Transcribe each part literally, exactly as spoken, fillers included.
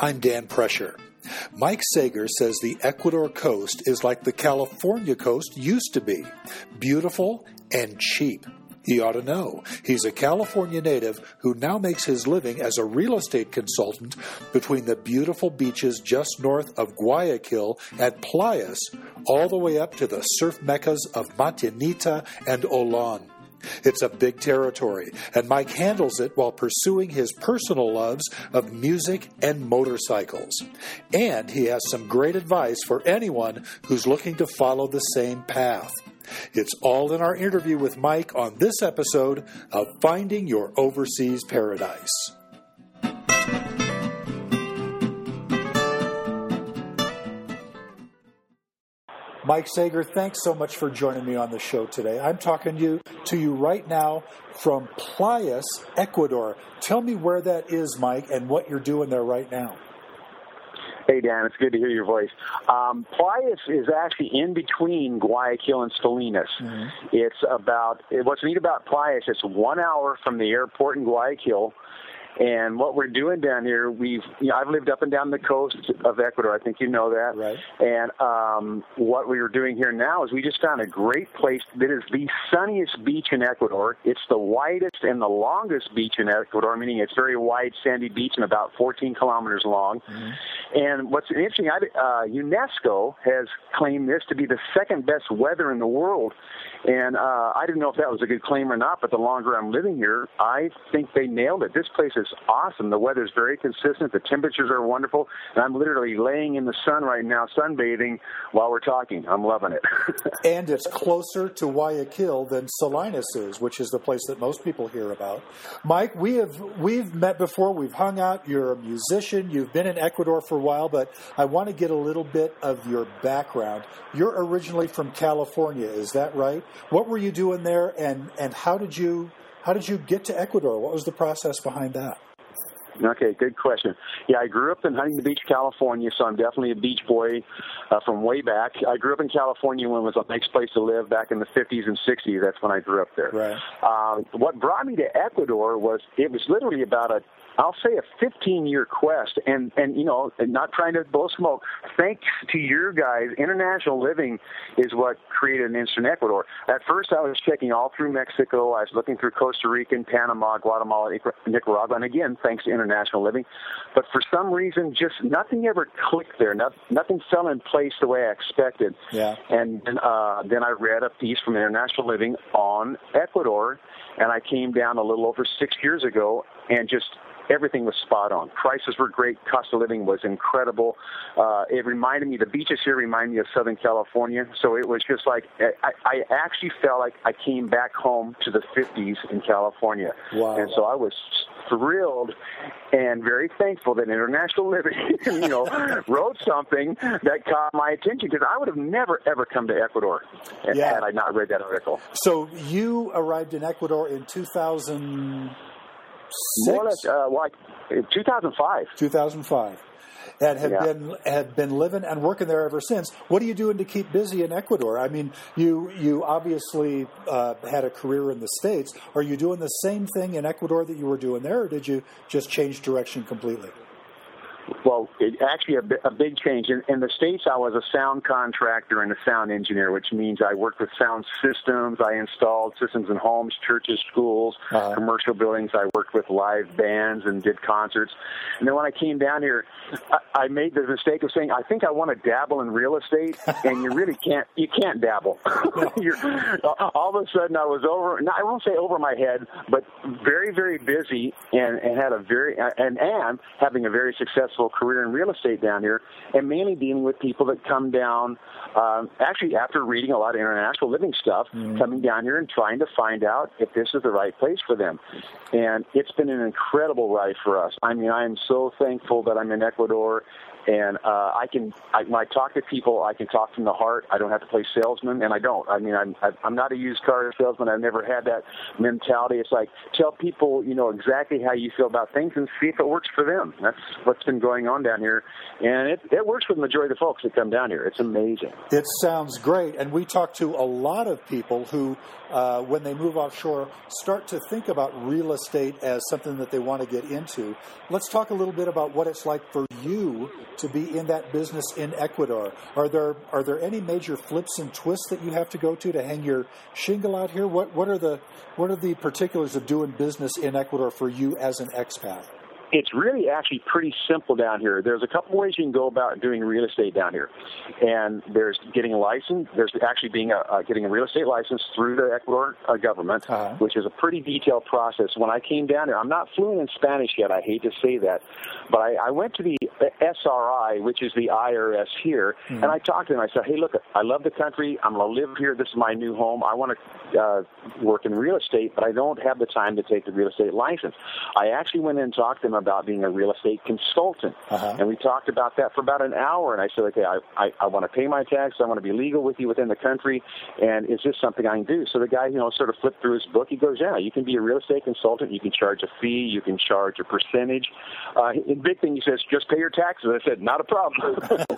I'm Dan Prescher. Mike Sager says the Ecuador coast is like the California coast used to be, beautiful and cheap. He ought to know. He's a California native who now makes his living as a real estate consultant between the beautiful beaches just north of Guayaquil at Playas, all the way up to the surf meccas of Matinita and Olón. It's a big territory, and Mike handles it while pursuing his personal loves of music and motorcycles. And he has some great advice for anyone who's looking to follow the same path. It's all in our interview with Mike on this episode of Finding Your Overseas Paradise. Mike Sager, thanks so much for joining me on the show today. I'm talking to you, to you right now from Playas, Ecuador. Tell me where that is, Mike, and what you're doing there right now. Hey, Dan, it's good to hear your voice. Um, Playas is actually in between Guayaquil and Salinas. Mm-hmm. It's about, what's neat about Playas, it's one hour from the airport in Guayaquil. And what we're doing down here, we've, you know, I've lived up and down the coast of Ecuador. I think you know that. Right. And um, what we are doing here now is we just found a great place that is the sunniest beach in Ecuador. It's the widest and the longest beach in Ecuador, meaning it's very wide, sandy beach and about fourteen kilometers long. Mm-hmm. And what's interesting, uh, UNESCO has claimed this to be the second best weather in the world. And uh, I didn't know if that was a good claim or not, but the longer I'm living here, I think they nailed it. This place is awesome. The weather's very consistent. The temperatures are wonderful. And I'm literally laying in the sun right now, sunbathing while we're talking. I'm loving it. And it's closer to Guayaquil than Salinas is, which is the place that most people hear about. Mike, we have, we've met before. We've hung out. You're a musician. You've been in Ecuador for a while, but I want to get a little bit of your background. You're originally from California. Is that right? What were you doing there, and, and how did you how did you get to Ecuador? What was the process behind that? Okay, good question. Yeah, I grew up in Huntington Beach, California, so I'm definitely a beach boy uh, from way back. I grew up in California when it was a nice place to live back in the fifties and sixties. That's when I grew up there. Right. Um, what brought me to Ecuador was, it was literally about a I'll say a fifteen-year quest, and, and, you know, and not trying to blow smoke. Thanks to your guys, International Living is what created an interest in Ecuador. At first, I was checking all through Mexico. I was looking through Costa Rica, Panama, Guatemala, Nicaragua, and again, thanks to International Living. But for some reason, just nothing ever clicked there. No, nothing fell in place the way I expected. Yeah. And then, uh, then I read a piece from International Living on Ecuador, and I came down a little over six years ago, and just everything was spot on. Prices were great. Cost of living was incredible. Uh, it reminded me, the beaches here remind me of Southern California. So it was just like, I, I actually felt like I came back home to the fifties in California. Wow. And so I was thrilled and very thankful that International Living, you know, wrote something that caught my attention, because I would have never, ever come to Ecuador yeah. had I not read that article. So you arrived in Ecuador in two thousand six? More or less, uh, like two thousand five. two thousand five. And have yeah. been have been living and working there ever since. What are you doing to keep busy in Ecuador? I mean, you you obviously uh, had a career in the States. Are you doing the same thing in Ecuador that you were doing there, or did you just change direction completely? Well, it, actually, a, a big change. In, in the States, I was a sound contractor and a sound engineer, which means I worked with sound systems. I installed systems in homes, churches, schools, uh-huh. commercial buildings. I worked with live bands and did concerts. And then when I came down here, I, I made the mistake of saying, I think I want to dabble in real estate, and you really can't. You can't dabble. You're, all of a sudden, I was over. I won't say over my head, but very, very busy, and, and had a very and and having a very successful career in real estate down here, and mainly dealing with people that come down, um, actually after reading a lot of International Living stuff, mm-hmm. coming down here and trying to find out if this is the right place for them. And it's been an incredible ride for us. I mean, I am so thankful that I'm in Ecuador, And uh, I can, I, when I talk to people, I can talk from the heart. I don't have to play salesman, and I don't. I mean, I'm I'm not a used car salesman. I've never had that mentality. It's like, tell people, you know, exactly how you feel about things and see if it works for them. That's what's been going on down here, and it, it works for the majority of the folks that come down here. It's amazing. It sounds great, and we talk to a lot of people who, uh, when they move offshore, start to think about real estate as something that they want to get into. Let's talk a little bit about what it's like for you to be in that business in Ecuador. Are there are there any major flips and twists that you have to go to to hang your shingle out here? What what are the what are the particulars of doing business in Ecuador for you as an expat? It's really actually pretty simple down here. There's a couple ways you can go about doing real estate down here. And there's getting a license. There's actually being a, uh, getting a real estate license through the Ecuador uh, government, uh-huh. which is a pretty detailed process. When I came down here, I'm not fluent in Spanish yet. I hate to say that. But I, I went to the S R I, which is the I R S here, mm-hmm. and I talked to them. I said, hey, look, I love the country. I'm going to live here. This is my new home. I want to uh, work in real estate, but I don't have the time to take the real estate license. I actually went in and talked to them about being a real estate consultant. Uh-huh. And we talked about that for about an hour. And I said, okay, I, I, I want to pay my taxes. I want to be legal with you within the country. And is this something I can do? So the guy, you know, sort of flipped through his book. He goes, yeah, you can be a real estate consultant. You can charge a fee. You can charge a percentage. Uh, the big thing, he says, just pay your taxes. I said, not a problem.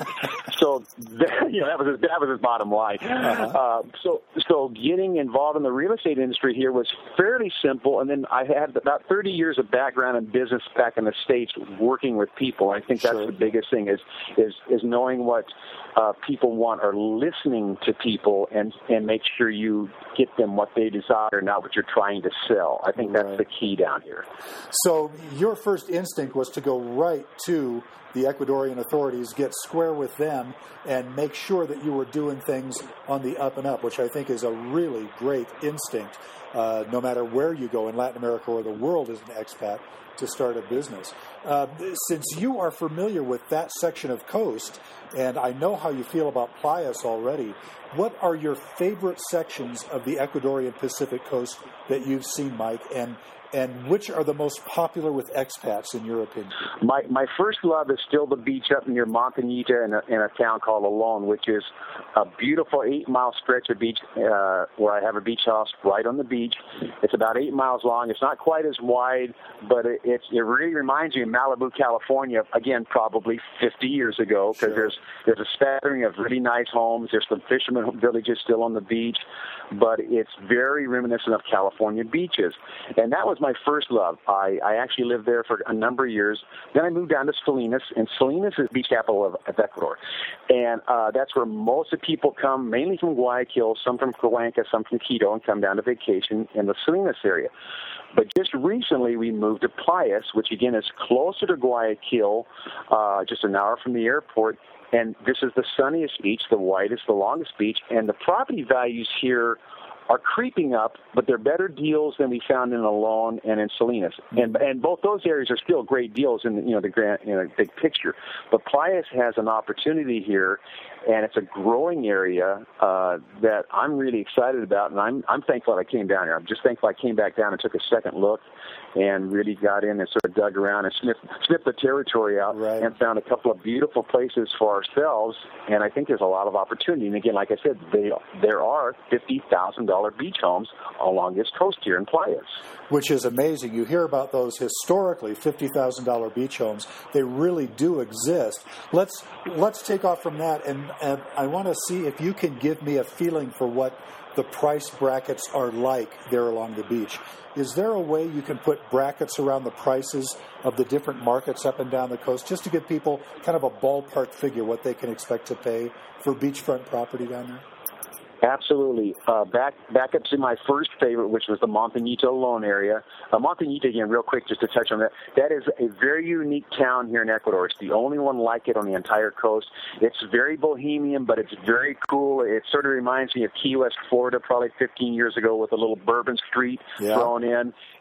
So, that, you know, that was his, that was his bottom line. Uh-huh. Uh, so, so getting involved in the real estate industry here was fairly simple. And then I had about thirty years of background in business back in the States working with people. I think that's sure. the biggest thing is is is knowing what uh, people want or listening to people and and make sure you get them what they desire, not what you're trying to sell. I think that's right. the key down here. So your first instinct was to go right to the Ecuadorian authorities, get square with them, and make sure that you were doing things on the up and up, which I think is a really great instinct, uh, no matter where you go in Latin America or the world as an expat, to start a business. Uh, since you are familiar with that section of coast, and I know how you feel about Playas already, what are your favorite sections of the Ecuadorian Pacific coast that you've seen, Mike, and and which are the most popular with expats, in your opinion? My my first love is still the beach up near Montañita in a, in a town called Olón, which is a beautiful eight-mile stretch of beach uh, where I have a beach house right on the beach. It's about eight miles long. It's not quite as wide, but it, it's, it really reminds me of Malibu, California, again, probably fifty years ago, because sure. there's, there's a spattering of really nice homes. There's some fishermen villages still on the beach, but it's very reminiscent of California beaches. And that was my first love. I, I actually lived there for a number of years. Then I moved down to Salinas, and Salinas is the beach capital of, of Ecuador. And uh, that's where most of the people come, mainly from Guayaquil, some from Cuenca, some from Quito, and come down to vacation in the Salinas area. But just recently, we moved to Playas, which, again, is closer to Guayaquil, uh, just an hour from the airport. And this is the sunniest beach, the widest, the longest beach. And the property values here are creeping up, but they're better deals than we found in Olón and in Salinas. And and both those areas are still great deals in the, you know the grand you know, big picture. But Playas has an opportunity here, and it's a growing area uh, that I'm really excited about, and I'm I'm thankful that I came down here. I'm just thankful I came back down and took a second look and really got in and sort of dug around and sniffed, sniffed the territory out right. and found a couple of beautiful places for ourselves, and I think there's a lot of opportunity. And again, like I said, they, there are fifty thousand dollars beach homes along this coast here in Playas. Which is amazing. You hear about those historically, fifty thousand dollars beach homes. They really do exist. Let's let's take off from that, and, and I want to see if you can give me a feeling for what the price brackets are like there along the beach. Is there a way you can put brackets around the prices of the different markets up and down the coast, just to give people kind of a ballpark figure what they can expect to pay for beachfront property down there? Absolutely. Uh, back back up to my first favorite, which was the Montañita Olón area. Uh, Montañita, again, real quick, just to touch on that, that is a very unique town here in Ecuador. It's the only one like it on the entire coast. It's very bohemian, but it's very cool. It sort of reminds me of Key West, Florida, probably fifteen years ago, with a little Bourbon Street yeah. thrown in.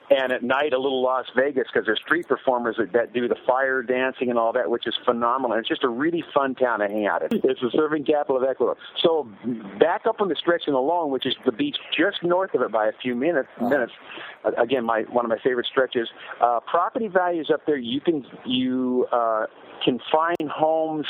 and at night a little Las Vegas because there's street performers that, that do the fire dancing and all that, which is phenomenal. It's just a really fun town to hang out in. It's the surfing capital of Ecuador. So back up on the stretch in the Lone, which is the beach just north of it by a few minutes. Uh-huh. minutes. Again, my one of my favorite stretches. Uh, property values up there, you can you uh, can find homes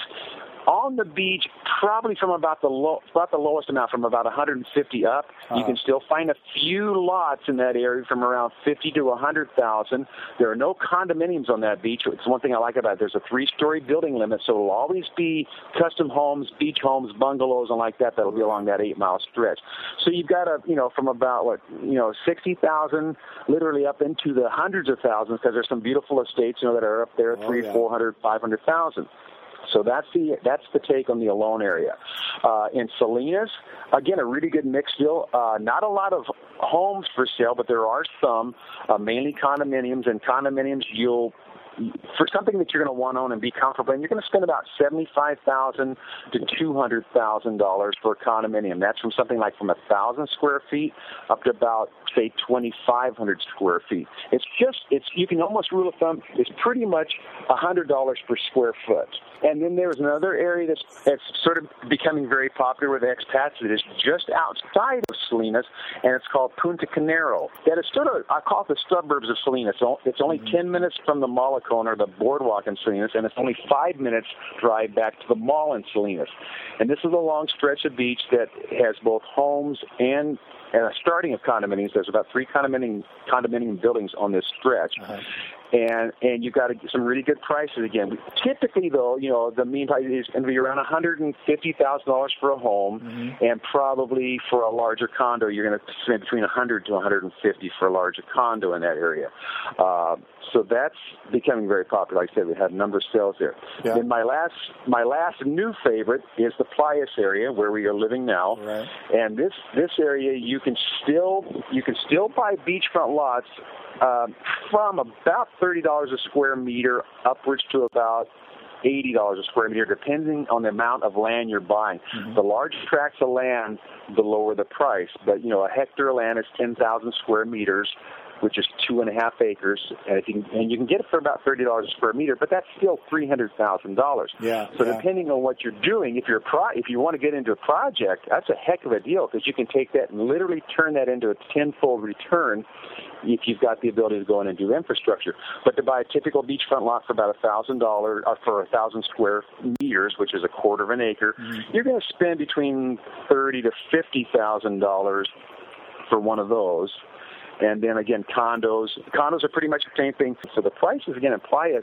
on the beach, probably from about the low, about the lowest amount, from about one hundred fifty up. Uh-huh. You can still find a few lots in that area from around fifty to one hundred thousand. There are no condominiums on that beach. It's one thing I like about it. There's a three-story building limit, so it'll always be custom homes, beach homes, bungalows, and like that. That'll be along that eight-mile stretch. So you've got a, you know, from about what, you know, sixty thousand, literally up into the hundreds of thousands, because there's some beautiful estates, you know, that are up there, oh, three, yeah. four hundred, five hundred thousand. So that's the that's the take on the Alone area. Uh, in Salinas, again, a really good mix deal. Uh, not a lot of homes for sale, but there are some, uh, mainly condominiums. And condominiums, you'll for something that you're going to want to own and be comfortable in, you're going to spend about seventy-five thousand to two hundred thousand dollars for a condominium. That's from something like from a thousand square feet up to about, say, twenty-five hundred square feet. It's just, it's you can almost rule of thumb, it's pretty much a hundred dollars per square foot. And then there's another area that's, that's sort of becoming very popular with expats that is just outside of Salinas, and it's called Punta Canero. That is sort of, I call it the suburbs of Salinas. It's only mm-hmm. ten minutes from the Malecón or the boardwalk in Salinas, and it's only five minutes drive back to the mall in Salinas. And this is a long stretch of beach that has both homes and and a starting of condominiums. There's about three condominium condominium buildings on this stretch. Uh-huh. And and you've got to get some really good prices again. Typically, though, you know, the mean price is going to be around one hundred fifty thousand dollars for a home, mm-hmm. and probably for a larger condo, you're going to spend between one hundred to one hundred fifty for a larger condo in that area. Uh, so that's becoming very popular. Like I said, we had a number of sales there. Yeah. And my last my last new favorite is the Playas area where we are living now. Right. And this this area you can still you can still buy beachfront lots uh, from about thirty dollars a square meter upwards to about eighty dollars a square meter, depending on the amount of land you're buying. Mm-hmm. The larger tracts of land, the lower the price. But, you know, a hectare of land is ten thousand square meters, which is two and a half acres, and, if you can, and you can get it for about thirty dollars a square meter, but that's still three hundred thousand dollars. Yeah, so yeah. depending on what you're doing, if you're a pro, if you want to get into a project, that's a heck of a deal, because you can take that and literally turn that into a tenfold return if you've got the ability to go in and do infrastructure. But to buy a typical beachfront lot for about a thousand dollars, or for a thousand square meters, which is a quarter of an acre, mm-hmm. you're going to spend between thirty to fifty thousand dollars for one of those. And then again, condos. Condos are pretty much the same thing. So the prices again in Playas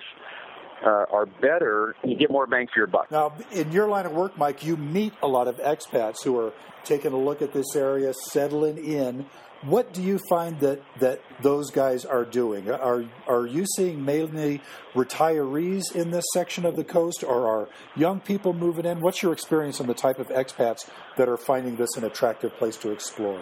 uh, are better. You get more bang for your buck. Now, in your line of work, Mike, you meet a lot of expats who are taking a look at this area, settling in. What do you find that, that those guys are doing? Are are you seeing mainly retirees in this section of the coast, or are young people moving in? What's your experience on the type of expats that are finding this an attractive place to explore?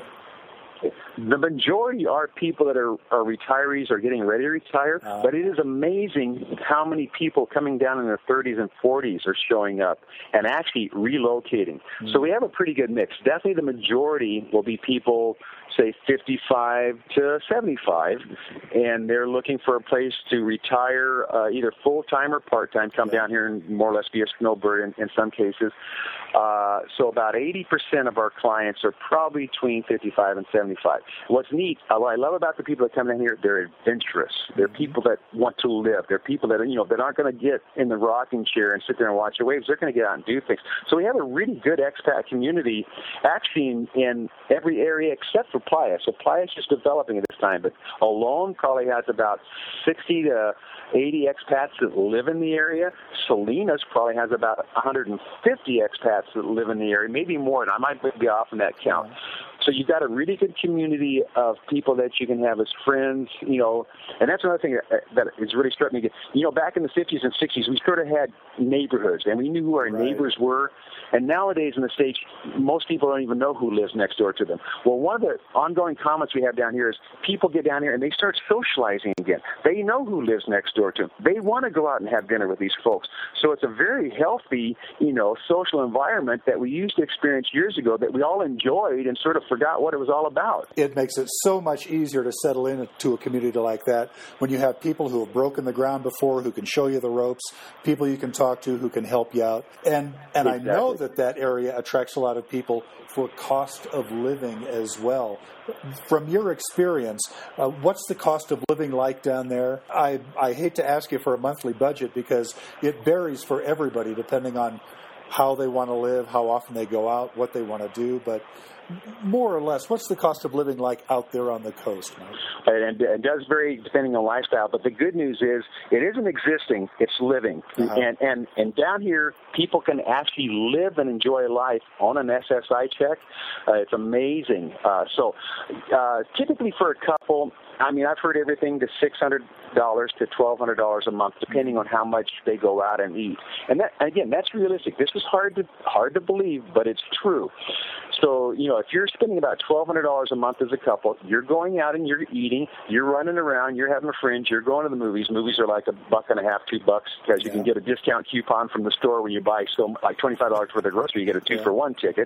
The majority are people that are, are retirees or getting ready to retire, uh, but it is amazing how many people coming down in their thirties and forties are showing up and actually relocating. Mm-hmm. So we have a pretty good mix. Definitely the majority will be people, say, fifty-five to seventy-five, and they're looking for a place to retire, uh, either full-time or part-time, come yeah. down here and more or less be a snowbird in, in some cases. Uh, so about eighty percent of our clients are probably between fifty-five and seventy-five. What's neat, what I love about the people that come down here, they're adventurous. They're people that want to live. They're people that, you know, that aren't going to get in the rocking chair and sit there and watch the waves. They're going to get out and do things. So we have a really good expat community actually in, in every area except for Playas. So Playas is developing at this time, but Alone probably has about sixty to eighty expats that live in the area. Salinas probably has about one hundred fifty expats that live in the area, maybe more, and I might be off on that count. So you've got a really good community of people that you can have as friends, you know, and that's another thing that, that has really struck me. You know, back in the fifties and sixties, we sort of had neighborhoods, and we knew who our right. neighbors were. And nowadays in the States, most people don't even know who lives next door to them. Well, one of the ongoing comments we have down here is people get down here and they start socializing again. They know who lives next door to them. They want to go out and have dinner with these folks. So it's a very healthy, you know, social environment that we used to experience years ago that we all enjoyed and sort of forgot what it was all about. It makes it so much easier to settle into a community like that when you have people who have broken the ground before, who can show you the ropes, people you can talk to who can help you out. And and exactly. I know that that area attracts a lot of people for cost of living as well. From your experience, uh, what's the cost of living like down there? I, I hate to ask you for a monthly budget because it varies for everybody depending on how they want to live, how often they go out, what they want to do, but more or less, what's the cost of living like out there on the coast, Mike? And it does vary depending on lifestyle, but the good news is it isn't existing, it's living. Uh-huh. And, and and down here, people can actually live and enjoy life on an S S I check. Uh, it's amazing. Uh, so uh, typically for a couple, I mean, I've heard everything to six hundred dollars to twelve hundred dollars a month, depending on how much they go out and eat. And that, again, that's realistic. This is hard to hard to believe, but it's true. So, you know, if you're spending about twelve hundred dollars a month as a couple, you're going out and you're eating, you're running around, you're having friends, you're going to the movies. Movies are like a buck and a half, two bucks, because you yeah. can get a discount coupon from the store when you buy so like twenty-five dollars worth of grocery, you get a two yeah. for one ticket.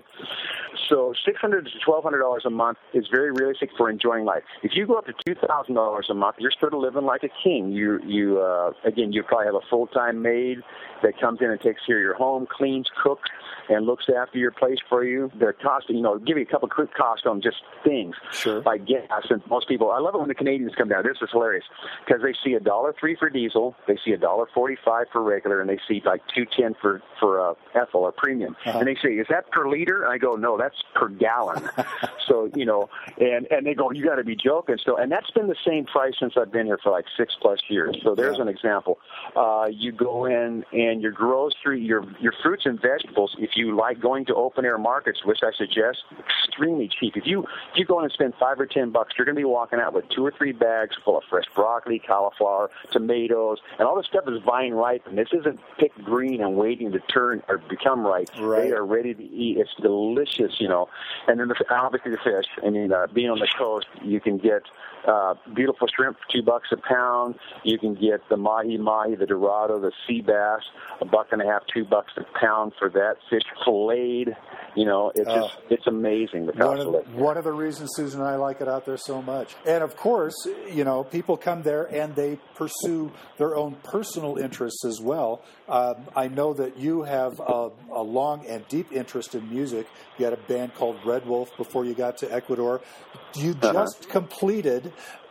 So six hundred to twelve hundred dollars a month is very realistic for enjoying life. If you go up to two thousand dollars a month, you're sort of living like a king. You, you uh, again, you probably have a full-time maid that comes in and takes care of your home, cleans, cooks, and looks after your place for you. They're costing, you know, give you a couple of quick costs on just things sure. like gas. And most people, I love it when the Canadians come down. This is hilarious because they see a dollar three for diesel, they see a dollar forty-five for regular, and they see like two ten for for uh, ethyl or premium. Uh-huh. And they say, "Is that per liter?" And I go, "No, that's per gallon." So you know, and and they go, "You got to be joking." So, and that's been the same price since I've been here for like six plus years. So there's yeah. an example. Uh, you go in and your grocery, your your fruits and vegetables, if you like going to open air markets, which I suggest, extremely cheap. If you if you go in and spend five or ten bucks, you're going to be walking out with two or three bags full of fresh broccoli, cauliflower, tomatoes, and all this stuff is vine ripe. And this isn't picked green and waiting to turn or become ripe. Right. They are ready to eat. It's delicious, you know. And then the, obviously the fish. I mean, uh, being on the coast, you can get uh, beautiful shrimp for two bucks a pound. You can get the mahi mahi, the dorado, the sea bass, a buck and a half, two bucks a pound for that fish filleted. You know, it's uh, just it's amazing. The cost one, of, of it. one of the reasons Susan and I like it out there so much. And of course, you know, people come there and they pursue their own personal interests as well. Um, I know that you have a, a long and deep interest in music. You had a band called Red Wolf before you got to Ecuador. You uh-huh. just completed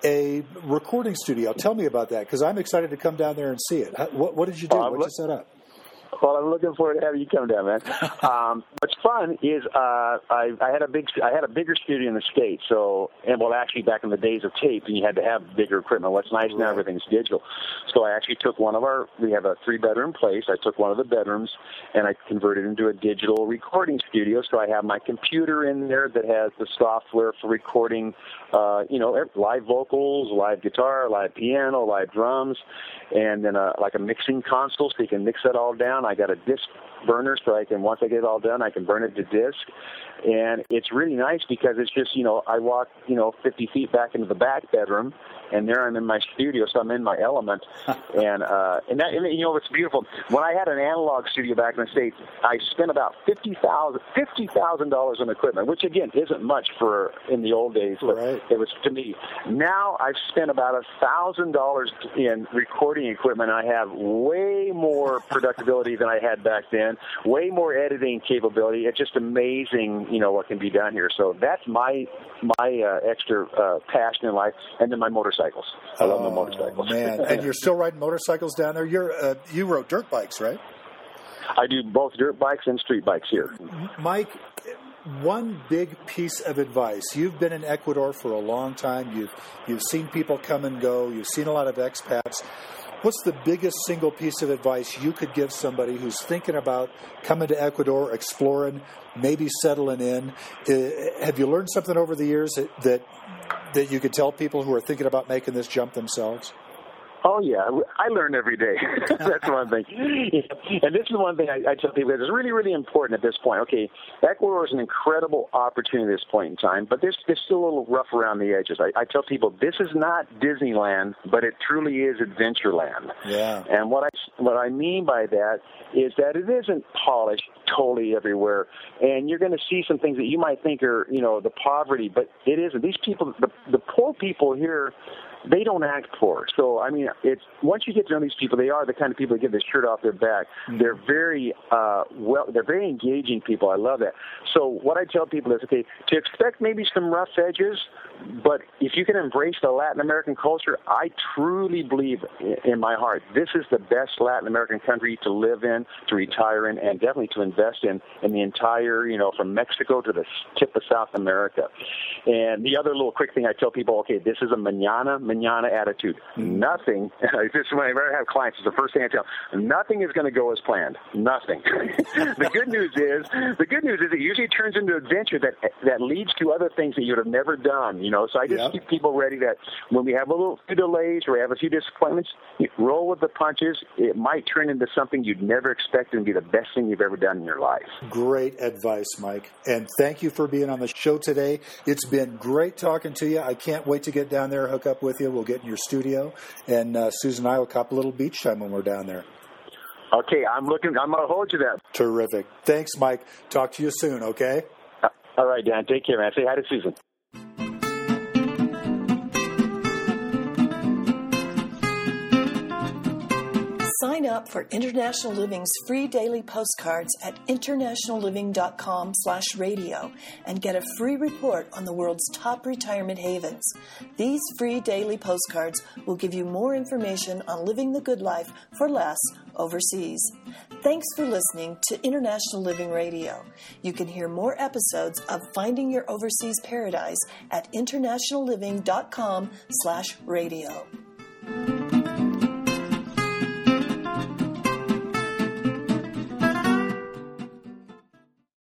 a recording studio. Tell me about that, because I'm excited to come down there and see it. What, what did you do? Uh, what did you set up? Well, I'm looking forward to having you come down, man. Um, what's fun is uh, I, I had a big, I had a bigger studio in the States. So, and well, actually, back in the days of tape, and you had to have bigger equipment. What's nice now, everything's digital. So, I actually took one of our. We have a three-bedroom place. I took one of the bedrooms and I converted it into a digital recording studio. So, I have my computer in there that has the software for recording, uh, you know, live vocals, live guitar, live piano, live drums, and then a, like a mixing console, so you can mix that all down. I got a disc burner, so I can, once I get it all done, I can burn it to disc. And it's really nice because it's just, you know, I walk, you know, fifty feet back into the back bedroom, and there I'm in my studio, so I'm in my element. and uh, and that, and, you know, it's beautiful. When I had an analog studio back in the States, I spent about fifty thousand dollars on equipment, which, again, isn't much for in the old days, but right. it was to me. Now I've spent about one thousand dollars in recording equipment, and I have way more productivity than I had back then, way more editing capability. It's just amazing, you know, what can be done here. So that's my my uh, extra uh, passion in life, and then my motorcycles. I love oh, my motorcycles. Man, and you're still riding motorcycles down there? You're uh, you rode dirt bikes, right? I do both dirt bikes and street bikes here. Mike, one big piece of advice. You've been in Ecuador for a long time. You've you've seen people come and go. You've seen a lot of expats. What's the biggest single piece of advice you could give somebody who's thinking about coming to Ecuador, exploring, maybe settling in? Uh, have you learned something over the years that, that that you could tell people who are thinking about making this jump themselves? Oh, yeah. I learn every day. That's one thing. And this is one thing I, I tell people that is really, really important at this point. Okay, Ecuador is an incredible opportunity at this point in time, but there's, there's still a little rough around the edges. I, I tell people this is not Disneyland, but it truly is Adventureland. Yeah. And what I, what I mean by that is that it isn't polished totally everywhere, and you're going to see some things that you might think are, you know, the poverty, but it isn't. These people, the, the poor people here, they don't act poor. So, I mean, it's once you get to know these people, they are the kind of people that get the shirt off their back. Mm-hmm. They're very uh, well. They're very engaging people. I love that. So, what I tell people is, okay, to expect maybe some rough edges, but if you can embrace the Latin American culture, I truly believe in my heart this is the best Latin American country to live in, to retire in, and definitely to invest in in the entire, you know, from Mexico to the tip of South America. And the other little quick thing I tell people, okay, this is a mañana. Manana attitude. Nothing, this is when I ever have clients, it's the first thing I tell them, nothing is going to go as planned. Nothing. The good news is, the good news is it usually turns into adventure that that leads to other things that you would have never done, you know, so I just yep. keep people ready that when we have a little few delays or we have a few disappointments, you roll with the punches. It might turn into something you'd never expect and be the best thing you've ever done in your life. Great advice, Mike. And thank you for being on the show today. It's been great talking to you. I can't wait to get down there, hook up with you. We'll get in your studio, and uh, Susan and I will cop a little beach time when we're down there. Okay, I'm looking. I'm going to hold you that. Terrific. Thanks, Mike. Talk to you soon, okay? Uh, all right, Dan. Take care, man. Say hi to Susan. Sign up for International Living's free daily postcards at internationalliving.com slash radio and get a free report on the world's top retirement havens. These free daily postcards will give you more information on living the good life for less overseas. Thanks for listening to International Living Radio. You can hear more episodes of Finding Your Overseas Paradise at internationalliving.com slash radio.